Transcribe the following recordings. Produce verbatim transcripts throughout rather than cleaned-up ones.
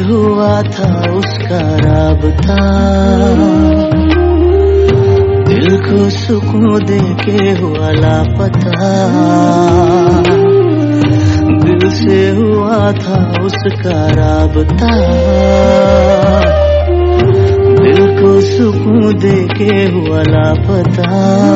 हुआ था उसका राबता, दिल को सुकून दे के हुआ लापता। दिल से हुआ था उसका राबता, दिल को सुकून दे के हुआ लापता।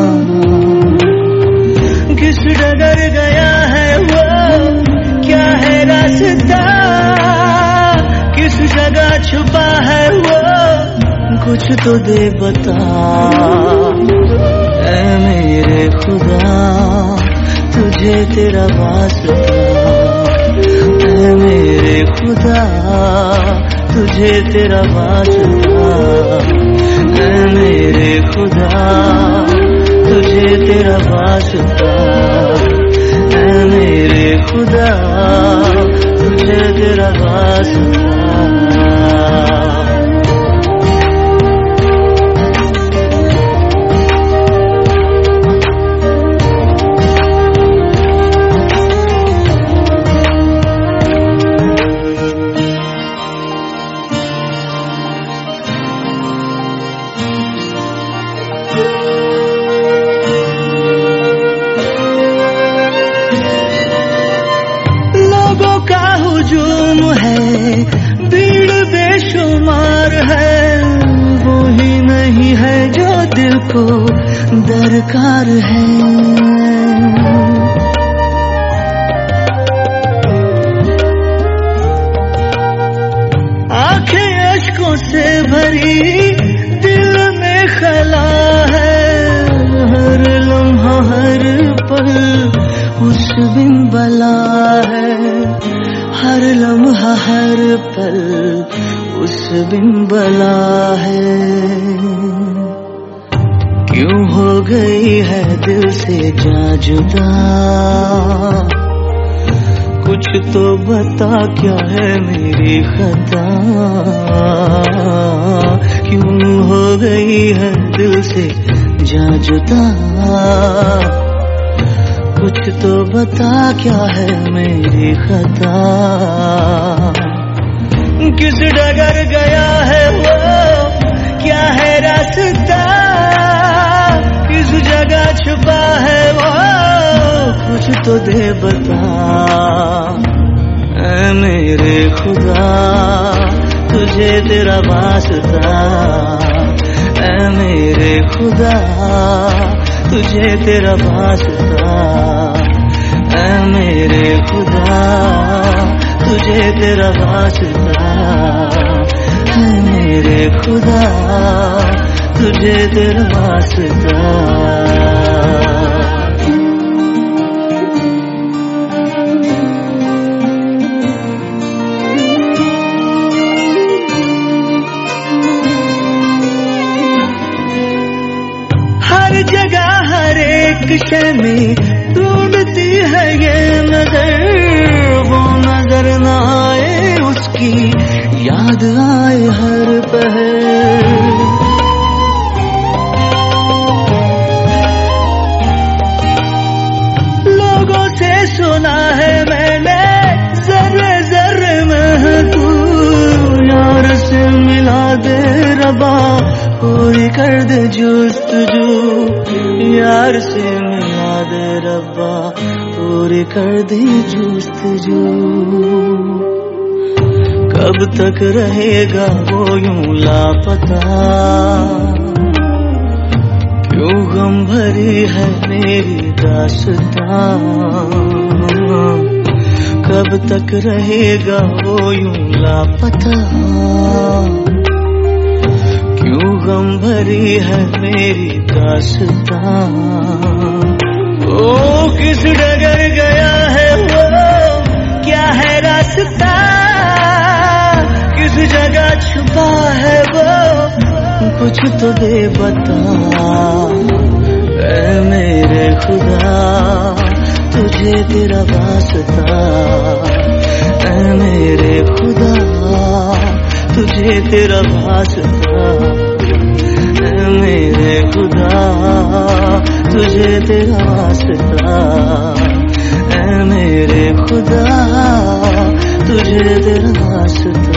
किस डगर गया है वो, क्या है रास्ता, किस जगह छुपा है वो, कुछ तो दे बता। ऐ मेरे खुदा तुझे तेरा वास्ता, ऐ मेरे खुदा तुझे तेरा वास्ता, ऐ मेरे खुदा तुझे तेरा वास्ता, ऐ मेरे खुदा तुझे तेरा वास्ता। हुजूम है, भीड़ बेशुमार है, वो ही नहीं है जो दिल को दरकार है। आंखें अश्कों से भरी, दिल में खला है, हर लम्हा हर पल उस बिन बला है, हर लम्हा हर पल उस बिन बला है। क्यों हो गई है दिल से जा जुदा, कुछ तो बता क्या है मेरी खता। क्यों हो गई है दिल से जा जुदा, कुछ तो बता क्या है मेरी खता। किस डगर गया है वो, क्या है रास्ता, किस जगह छुपा है वो, कुछ तो दे बता। ऐ मेरे खुदा तुझे तेरा वास्ता, ऐ मेरे खुदा तुझे तेरा वास्ता, ऐ मेरे खुदा तुझे तेरा वास्ता, ऐ मेरे खुदा तुझे तेरा वास्ता। हर जगह हर एक शय में ढूंढती है ये नजर, वो नजर न आए उसकी याद आए हर पहर। लोगों से सुना है मैंने जर्रे जर्रे में तू, यार से मिला दे रबा पूरी कर दे जुस्तजू, यार से मिला दे रब्बा पूरी कर दे जुस्तजू। कब तक रहेगा वो यूं लापता, क्यों गम भरी है मेरी दास्तां। कब तक रहेगा वो यूं लापता, क्यों गम भरी है मेरी दास्तां। ओ किस डगर गया है वो, क्या है रास्ता, किस जगह छुपा है वो, कुछ तो दे बता। ऐ मेरे खुदा तुझे तेरा वास्ता, ऐ मेरे खुदा तुझे तेरा वास्ता, ऐ मेरे खुदा तुझे तेरा वास्ता, ऐ मेरे खुदा तुझे तेरा वास्ता।